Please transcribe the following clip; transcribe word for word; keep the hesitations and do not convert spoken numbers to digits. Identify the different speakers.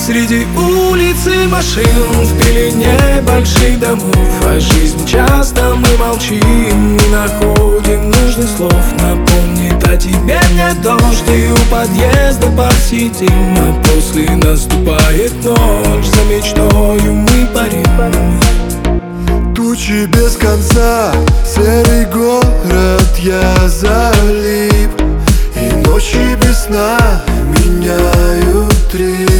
Speaker 1: Среди улиц и машин, в пелене больших домов, а жизнь часто мы молчим, не находим нужных слов. Напомнит о тебе мне дождь, и у подъезда посидим, а после наступает ночь, за мечтою мы парим.
Speaker 2: Тучи без конца, серый город, я залип, и ночи без сна меняют ритм.